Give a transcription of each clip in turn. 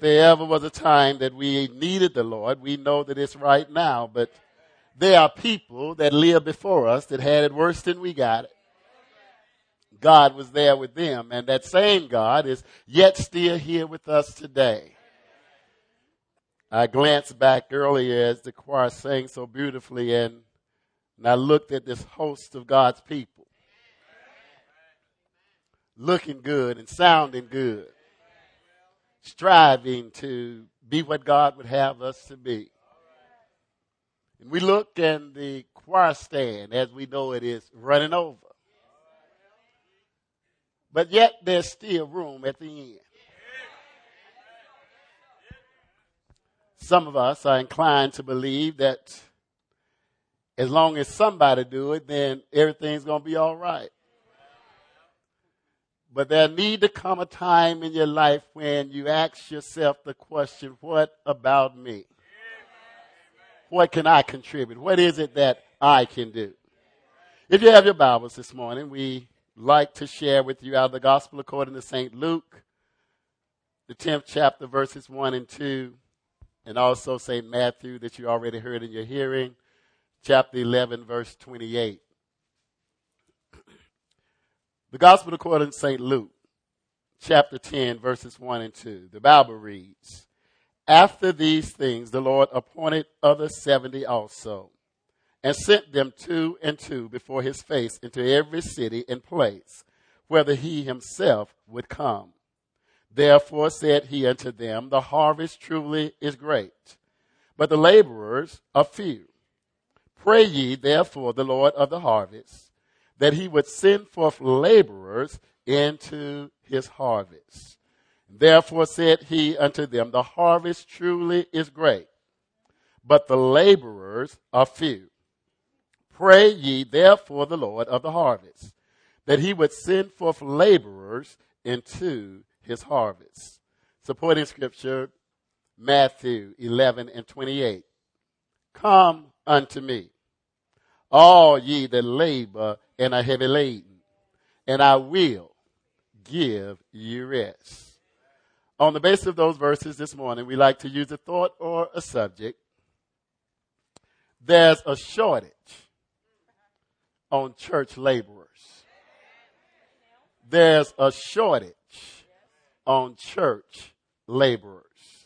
there ever was a time that we needed the Lord, we know that it's right now. But there are people that lived before us that had it worse than we got it. God was there with them, and that same God is yet still here with us today. I glanced back earlier as the choir sang so beautifully, and I looked at this host of God's people, looking good and sounding good, striving to be what God would have us to be. And we look, and the choir stand, as we know it, is running over. But yet there's still room at the end. Some of us are inclined to believe that as long as somebody do it, then everything's going to be all right. But there need to come a time in your life when you ask yourself the question, what about me? What can I contribute? What is it that I can do? If you have your Bibles this morning, we like to share with you out of the Gospel according to St. Luke, the 10th chapter, verses 1 and 2, and also St. Matthew that you already heard in your hearing, chapter 11, verse 28. The Gospel according to St. Luke, chapter 10, verses 1 and 2. The Bible reads, "After these things the Lord appointed other 70 also, and sent them 2 and 2 before his face into every city and place, whither he himself would come. Therefore said he unto them, the harvest truly is great, but the laborers are few. Pray ye therefore the Lord of the harvest, that he would send forth laborers into his harvest. Therefore said he unto them, the harvest truly is great, but the laborers are few. Pray ye therefore the Lord of the harvest, that he would send forth laborers into his harvest." Supporting scripture, Matthew 11 and 28. "Come unto me, all ye that labor and are heavy laden, and I will give you rest." On the basis of those verses this morning, we like to use a thought or a subject. There's a shortage on church laborers. There's a shortage on church laborers.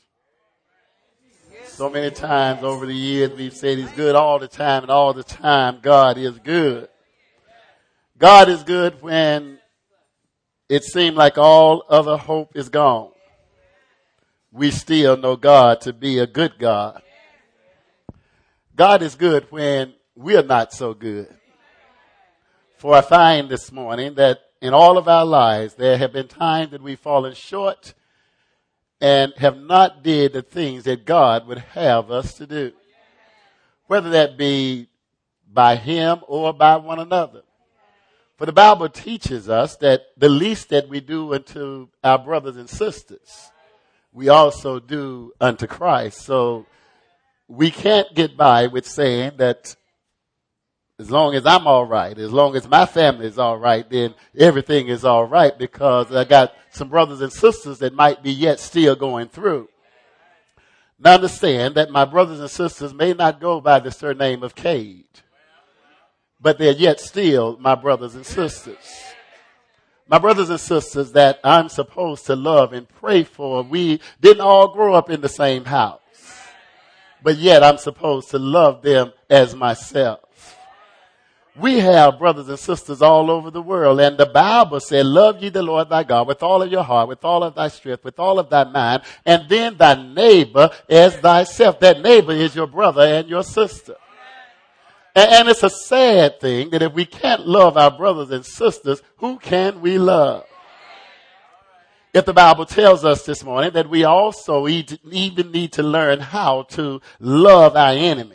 So many times over the years we've said he's good all the time, and all the time God is good. God is good when it seemed like all other hope is gone. We still know God to be a good God. God is good when we're not so good. For I find this morning that in all of our lives, there have been times that we've fallen short and have not did the things that God would have us to do. Whether that be by him or by one another. For the Bible teaches us that the least that we do unto our brothers and sisters, we also do unto Christ. So we can't get by with saying that as long as I'm all right, as long as my family is all right, then everything is all right, because I got some brothers and sisters that might be yet still going through. Now understand that my brothers and sisters may not go by the surname of Cade, but they're yet still my brothers and sisters. My brothers and sisters that I'm supposed to love and pray for. We didn't all grow up in the same house, but yet I'm supposed to love them as myself. We have brothers and sisters all over the world, and the Bible said, "Love ye the Lord thy God with all of your heart, with all of thy strength, with all of thy mind, and then thy neighbor as thyself." That neighbor is your brother and your sister. And it's a sad thing that if we can't love our brothers and sisters, who can we love? If the Bible tells us this morning that we also even need to learn how to love our enemies,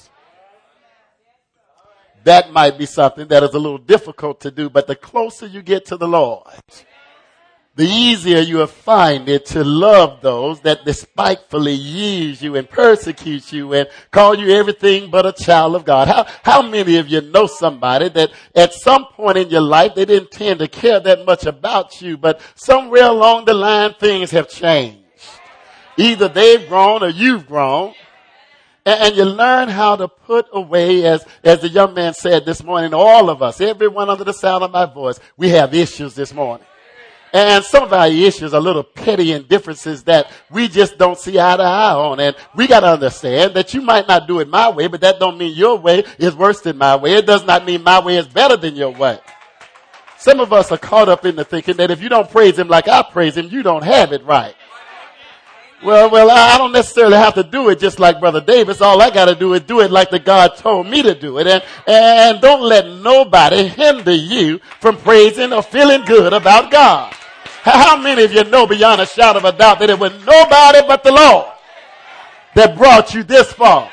that might be something that is a little difficult to do, but the closer you get to the Lord, the easier you will find it to love those that despitefully use you and persecute you and call you everything but a child of God. How many of you know somebody that at some point in your life they didn't tend to care that much about you, but somewhere along the line things have changed? Either they've grown or you've grown. And you learn how to put away, as the young man said this morning, all of us, everyone under the sound of my voice, we have issues this morning. And some of our issues are little petty indifferences that we just don't see eye to eye on. And we got to understand that you might not do it my way, but that don't mean your way is worse than my way. It does not mean my way is better than your way. Some of us are caught up in the thinking that if you don't praise him like I praise him, you don't have it right. Well, I don't necessarily have to do it just like Brother Davis. All I got to do is do it like the God told me to do it. And don't let nobody hinder you from praising or feeling good about God. How many of you know beyond a shadow of a doubt that it was nobody but the Lord that brought you this far?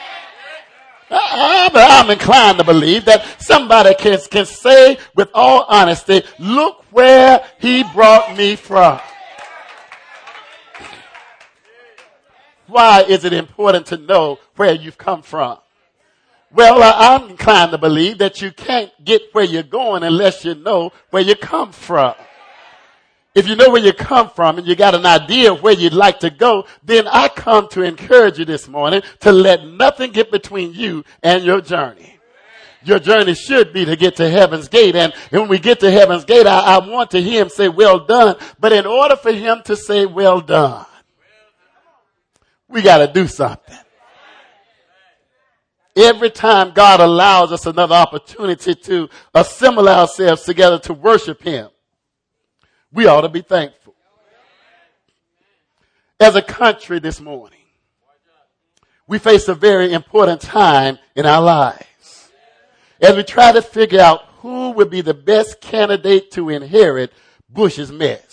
I'm inclined to believe that somebody can say with all honesty, look where he brought me from. Why is it important to know where you've come from? Well, I'm inclined to believe that you can't get where you're going unless you know where you come from. If you know where you come from and you got an idea of where you'd like to go, then I come to encourage you this morning to let nothing get between you and your journey. Your journey should be to get to heaven's gate. And when we get to heaven's gate, I want to hear him say, well done. But in order for him to say, well done, we got to do something. Every time God allows us another opportunity to assemble ourselves together to worship him, we ought to be thankful. As a country this morning, we face a very important time in our lives. As we try to figure out who would be the best candidate to inherit Bush's mess.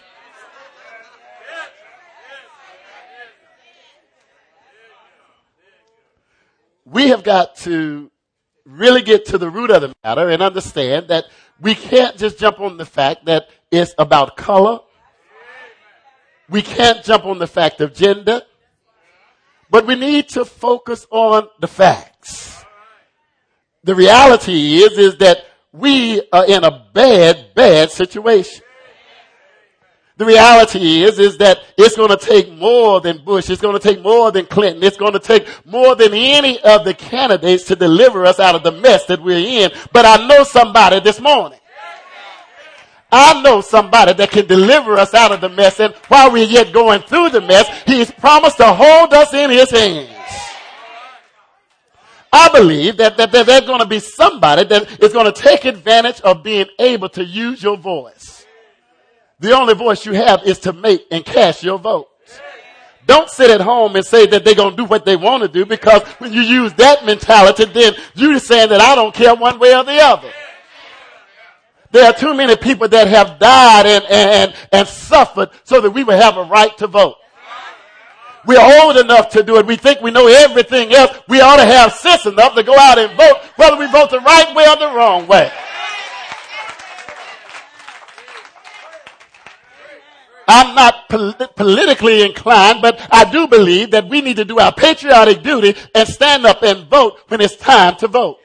We have got to really get to the root of the matter and understand that we can't just jump on the fact that it's about color. We can't jump on the fact of gender. But we need to focus on the facts. The reality is that we are in a bad situation. The reality is that it's going to take more than Bush. It's going to take more than Clinton. It's going to take more than any of the candidates to deliver us out of the mess that we're in. But I know somebody this morning. I know somebody that can deliver us out of the mess. And while we're yet going through the mess, he's promised to hold us in his hands. I believe that there's going to be somebody that is going to take advantage of being able to use your voice. The only voice you have is to make and cast your vote. Don't sit at home and say that they're going to do what they want to do, because when you use that mentality, then you're saying that I don't care one way or the other. There are too many people that have died and suffered so that we would have a right to vote. We're old enough to do it. We think we know everything else. We ought to have sense enough to go out and vote, whether we vote the right way or the wrong way. I'm not politically inclined, but I do believe that we need to do our patriotic duty and stand up and vote when it's time to vote.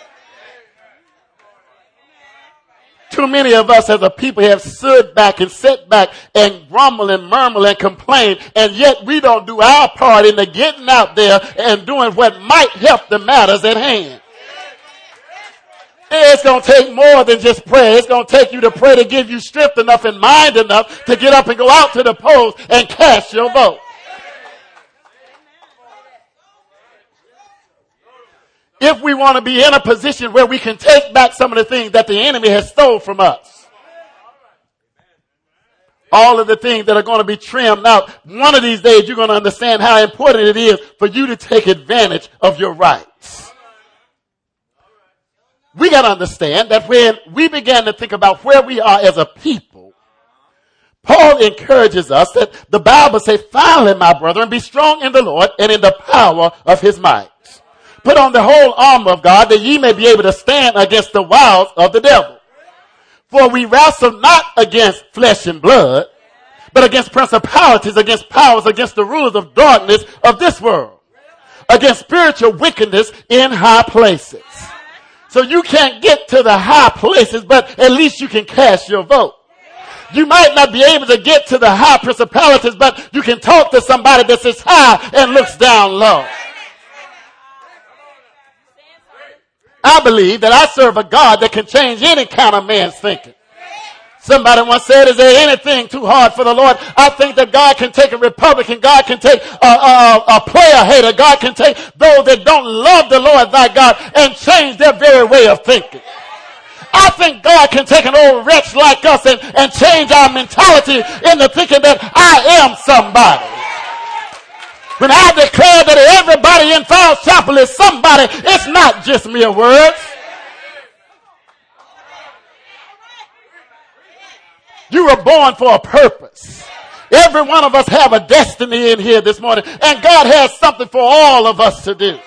Too many of us as a people have stood back and sat back and grumble and murmur and complain, and yet we don't do our part in the getting out there and doing what might help the matters at hand. It's going to take more than just prayer. It's going to take you to pray to give you strength enough and mind enough to get up and go out to the polls and cast your vote. If we want to be in a position where we can take back some of the things that the enemy has stole from us, all of the things that are going to be trimmed out, one of these days you're going to understand how important it is for you to take advantage of your rights. We got to understand that when we began to think about where we are as a people, Paul encourages us that the Bible says, finally, my brethren, be strong in the Lord and in the power of his might. Put on the whole armor of God that ye may be able to stand against the wiles of the devil. For we wrestle not against flesh and blood, but against principalities, against powers, against the rulers of darkness of this world, against spiritual wickedness in high places. So you can't get to the high places, but at least you can cast your vote. You might not be able to get to the high principalities, but you can talk to somebody that sits high and looks down low. I believe that I serve a God that can change any kind of man's thinking. Somebody once said, is there anything too hard for the Lord? I think that God can take a Republican. God can take a player hater. God can take those that don't love the Lord thy God and change their very way of thinking. I think God can take an old wretch like us and change our mentality into thinking that I am somebody. When I declare that everybody in Falls Chapel is somebody, it's not just mere words. You were born for a purpose. Every one of us have a destiny in here this morning, and God has something for all of us to do.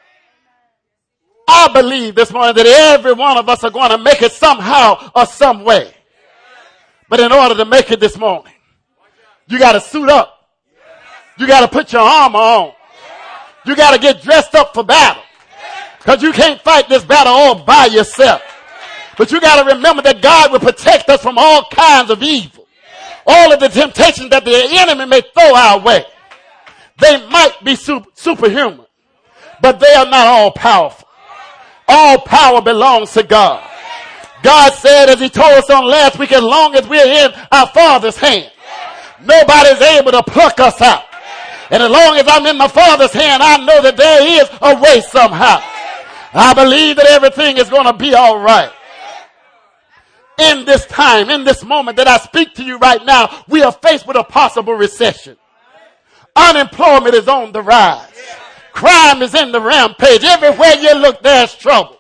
I believe this morning that every one of us are going to make it somehow or some way. But in order to make it this morning, you got to suit up. You got to put your armor on. You got to get dressed up for battle. Because you can't fight this battle all by yourself. But you got to remember that God will protect us from all kinds of evil. All of the temptations that the enemy may throw our way. They might be superhuman, but they are not all powerful. All power belongs to God. God said, as he told us on last week, as long as we're in our Father's hand, nobody's able to pluck us out. And as long as I'm in my Father's hand, I know that there is a way somehow. I believe that everything is going to be all right. In this time, in this moment that I speak to you right now, we are faced with a possible recession. Unemployment is on the rise. Crime is in the rampage. Everywhere you look, there's trouble.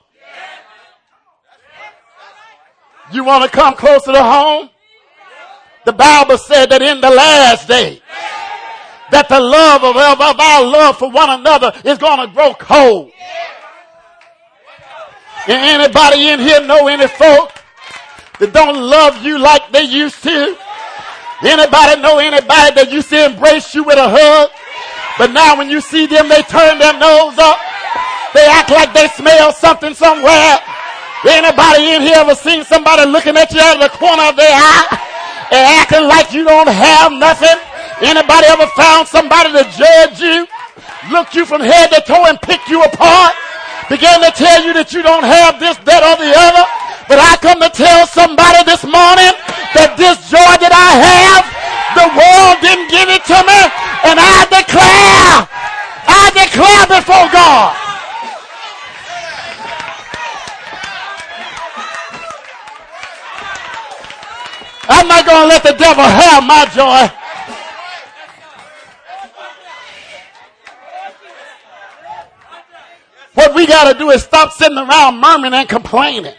You want to come closer to home? The Bible said that in the last day, that the love of our love for one another is going to grow cold. And anybody in here know any folk that don't love you like they used to? Anybody know anybody that used to embrace you with a hug? But now when you see them, they turn their nose up. They act like they smell something somewhere. Anybody in here ever seen somebody looking at you out of the corner of their eye and acting like you don't have nothing? Anybody ever found somebody to judge you, look you from head to toe and pick you apart? Begin to tell you that you don't have this, that, or the other? But I come to tell somebody this morning that this joy that I have, the world didn't give it to me. And I declare before God. I'm not going to let the devil have my joy. What we got to do is stop sitting around murmuring and complaining.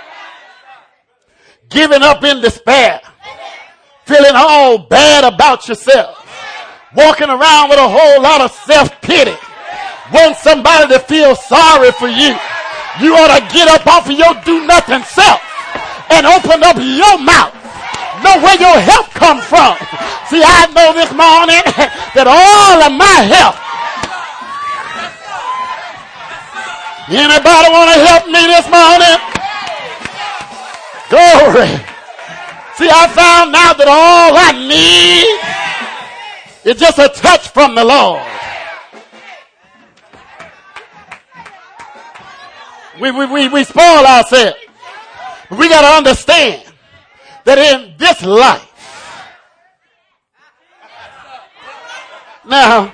Giving up in despair. Feeling all bad about yourself. Walking around with a whole lot of self-pity. Want somebody to feel sorry for you. You ought to get up off of your do-nothing self and open up your mouth. Know where your help comes from. See, I know this morning that all of my help. Anybody want to help me this morning? Glory. See, I found out that all I need is just a touch from the Lord. We spoil ourselves. We got to understand that in this life, now,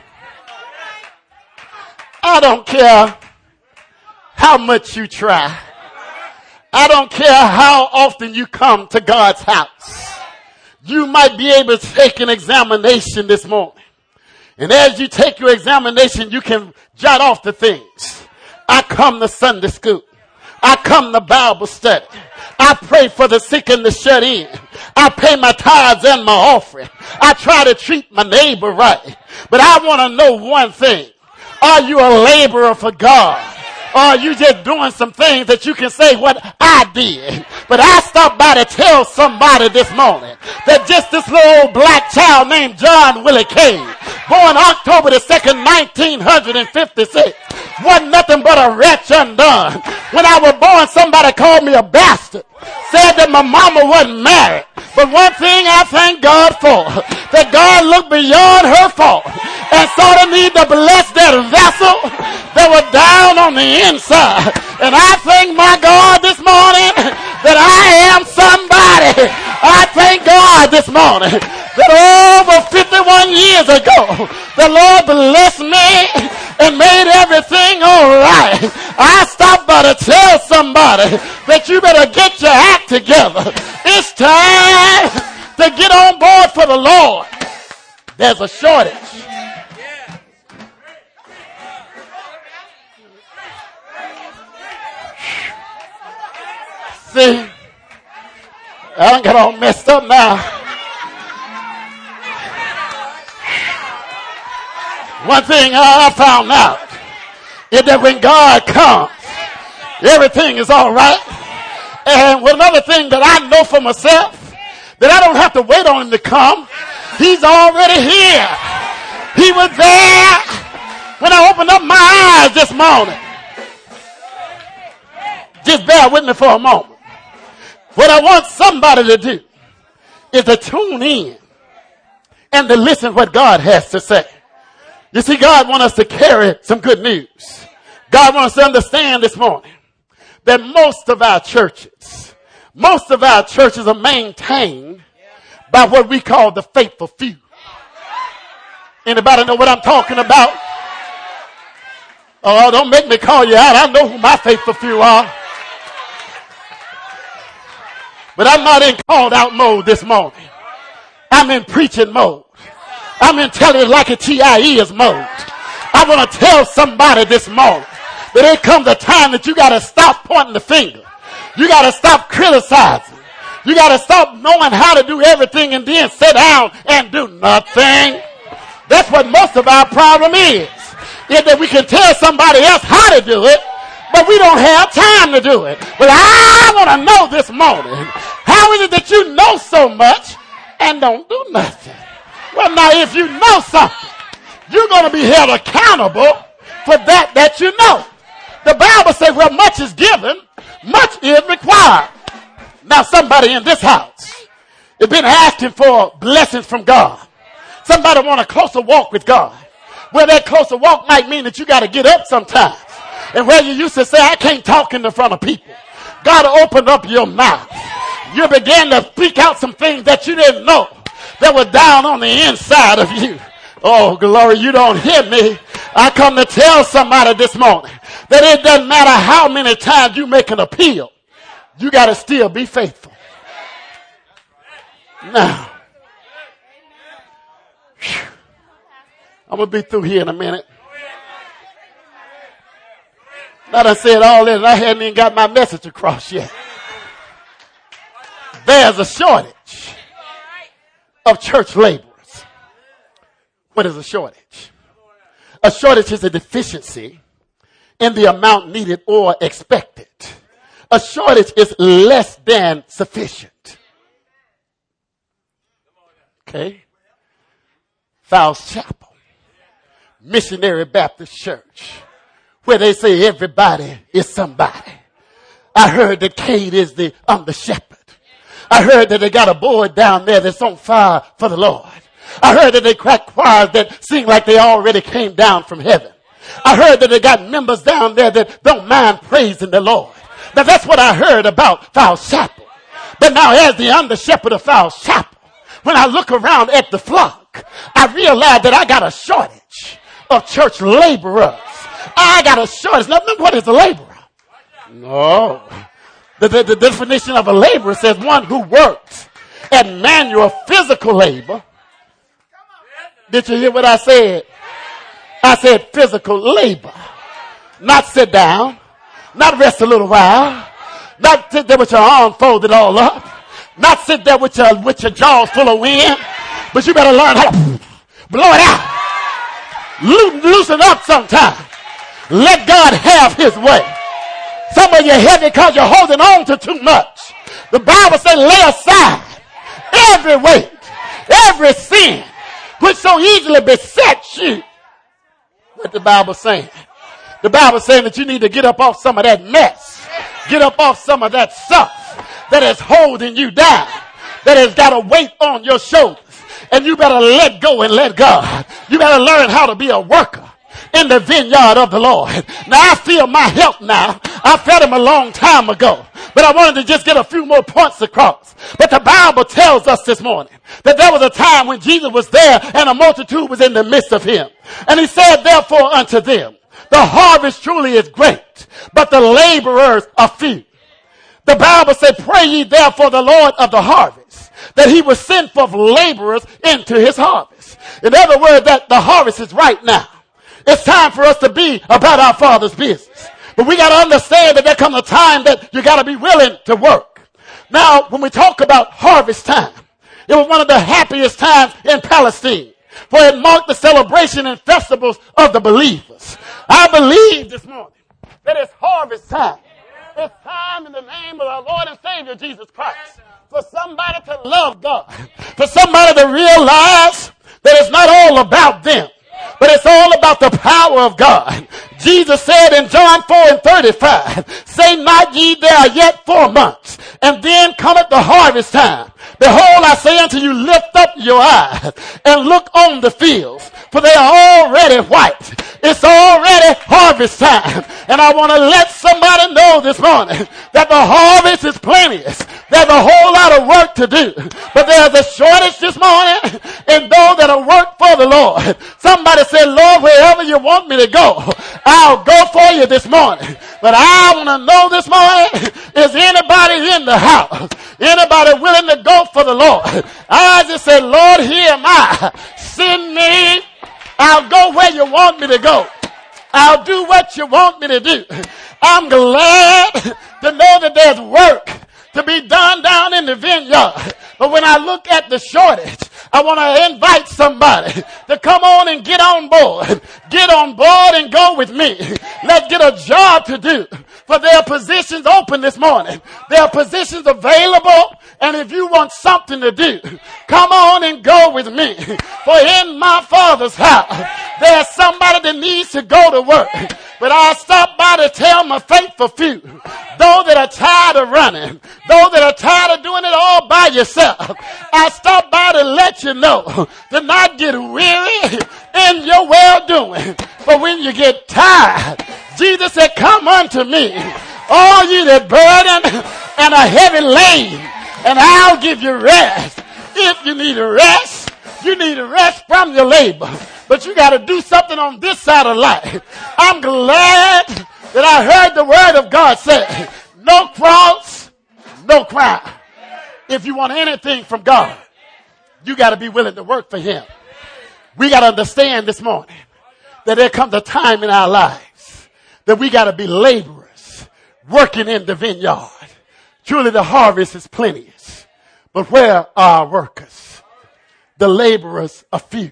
I don't care how much you try. I don't care how often you come to God's house. You might be able to take an examination this morning. And as you take your examination, you can jot off the things. I come to Sunday school. I come to Bible study. I pray for the sick and the shut in. I pay my tithes and my offering. I try to treat my neighbor right. But I want to know one thing. Are you a laborer for God? Or are you just doing some things that you can say what I did? But I stopped by to tell somebody this morning that just this little old black child named John Willie Cade, born October the 2nd, 1956, wasn't nothing but a wretch undone. When I was born, somebody called me a bastard. Said that my mama wasn't married. But one thing I thank God for, that God looked beyond her fault and saw the need to bless that vessel that was down on the inside. And I thank my God this morning that I am somebody. I thank God this morning that over 51 years ago, the Lord blessed me and made everything all right. I stopped by to tell somebody that you better get your act together. It's time to get on board for the Lord. There's a shortage. See, I done got all messed up now. One thing I found out is that when God comes, everything is all right. And another thing that I know for myself, that I don't have to wait on him to come. He's already here. He was there when I opened up my eyes this morning. Just bear with me for a moment. What I want somebody to do is to tune in and to listen to what God has to say. You see, God wants us to carry some good news. God wants us to understand this morning that most of our churches are maintained by what we call the faithful few. Anybody know what I'm talking about? Oh, don't make me call you out. I know who my faithful few are. But I'm not in called out mode this morning. I'm in preaching mode. I'm in telling it like a TIE mode. I want to tell somebody this morning that there comes a time that you got to stop pointing the finger. You got to stop criticizing. You got to stop knowing how to do everything and then sit down and do nothing. That's what most of our problem is that we can tell somebody else how to do it, but we don't have time to do it. But I want to know this morning, how is it that you know so much and don't do nothing? Well, now, if you know something, you're going to be held accountable for that you know. The Bible says, well, much is given, much is required. Now, somebody in this house has been asking for blessings from God. Somebody want a closer walk with God. Well, that closer walk might mean that you got to get up sometimes. And where you used to say, I can't talk in the front of people, God will open up your mouth. You begin to speak out some things that you didn't know that were down on the inside of you. Oh, glory, you don't hear me. I come to tell somebody this morning that it doesn't matter how many times you make an appeal, you got to still be faithful. Now, I'm going to be through here in a minute. Now I said all this and I hadn't even got my message across yet. There's a shortage of church laborers. What is a shortage? A shortage is a deficiency in the amount needed or expected. A shortage is less than sufficient. Okay? Fowles Chapel, Missionary Baptist Church, where they say everybody is somebody. I heard that Kate is the under shepherd. I heard that they got a boy down there that's on fire for the Lord. I heard that they crack choirs that sing like they already came down from heaven. I heard that they got members down there that don't mind praising the Lord. Now that's what I heard about Fowles Chapel. But now as the under shepherd of Fowles Chapel, when I look around at the flock, I realize that I got a shortage of church laborers. I got a shortage. Now, what is a laborer? No. The definition of a laborer says one who works at manual physical labor. Did you hear what I said? I said physical labor. Not sit down. Not rest a little while. Not sit there with your arms folded all up. Not sit there with your jaws full of wind. But you better learn how to blow it out. Loosen up sometime. Let God have his way. Some of you heavy because you're holding on to too much. The Bible says lay aside every weight, every sin, which so easily besets you. What the Bible saying? The Bible saying that you need to get up off some of that mess. Get up off some of that stuff that is holding you down. that has got a weight on your shoulders. And you better let go and let God. You better learn how to be a worker in the vineyard of the Lord. Now I feel my help now. I felt him a long time ago. But I wanted to just get a few more points across. But the Bible tells us this morning that there was a time when Jesus was there and a multitude was in the midst of him. And he said, therefore unto them, the harvest truly is great, but the laborers are few. The Bible said, pray ye therefore the Lord of the harvest, that he will send forth laborers into his harvest. In other words, that the harvest is right now. It's time for us to be about our Father's business. But we got to understand that there comes a time that you got to be willing to work. Now, when we talk about harvest time, it was one of the happiest times in Palestine, for it marked the celebration and festivals of the believers. I believe this morning that it's harvest time. It's time in the name of our Lord and Savior Jesus Christ for somebody to love God, for somebody to realize that it's not all about them, but it's all about the power of God. Jesus said in John 4:35, say not ye there are yet 4 months, and then cometh the harvest time. Behold, I say unto you, lift up your eyes and look on the fields, for they are already white. It's already harvest time. And I want to let somebody know this morning that the harvest is plenteous. There's a whole lot of work to do. But there's a shortage this morning in those that are work for the Lord. Somebody said, Lord, wherever you want me to go, I'll go for you this morning. But I want to know this morning, is anybody in the house? Anybody willing to go for the Lord? I just said, Lord, here am I. Send me. I'll go where you want me to go. I'll do what you want me to do. I'm glad to know that there's work to be done down in the vineyard. But when I look at the shortage, I want to invite somebody to come on and get on board. Get on board and go with me. Let's get a job to do. For there are positions open this morning. There are positions available. And if you want something to do, come on and go with me. For in my Father's house, there's somebody that needs to go to work. But I stop by to tell my faithful few, those that are tired of running, those that are tired of doing it all by yourself, I stop by to let you know to not get weary in your well-doing. But when you get tired, Jesus said, come unto me, all you that burden and are heavy laden, and I'll give you rest. If you need a rest, you need a rest from your labor. But you got to do something on this side of life. I'm glad that I heard the word of God say, no cross, no crown. If you want anything from God, you got to be willing to work for him. We got to understand this morning that there comes a time in our lives that we got to be laborers working in the vineyard. Truly the harvest is plenteous, but where are our workers? The laborers are few.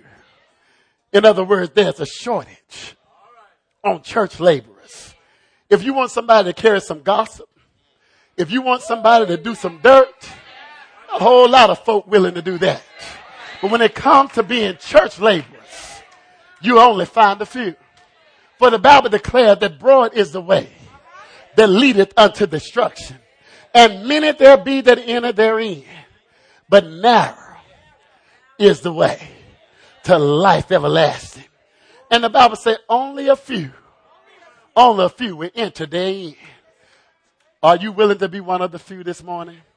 In other words, there's a shortage on church laborers. If you want somebody to carry some gossip, if you want somebody to do some dirt, a whole lot of folk willing to do that. But when it comes to being church laborers, you only find a few. For the Bible declares that broad is the way that leadeth unto destruction, and many there be that enter therein. But narrow is the way to life everlasting. And the Bible says only a few will enter therein. Are you willing to be one of the few this morning?